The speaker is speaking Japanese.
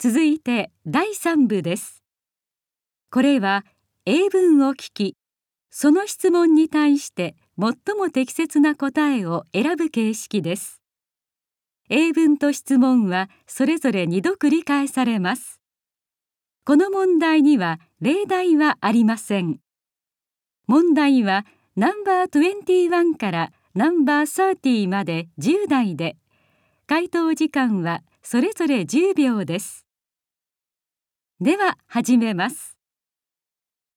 続いて第3部です。これは英文を聞き、その質問に対して最も適切な答えを選ぶ形式です。英文と質問はそれぞれ2度繰り返されます。この問題には例題はありません。問題はナンバー21からナンバー30まで10題で、回答時間はそれぞれ10秒です。では始めます。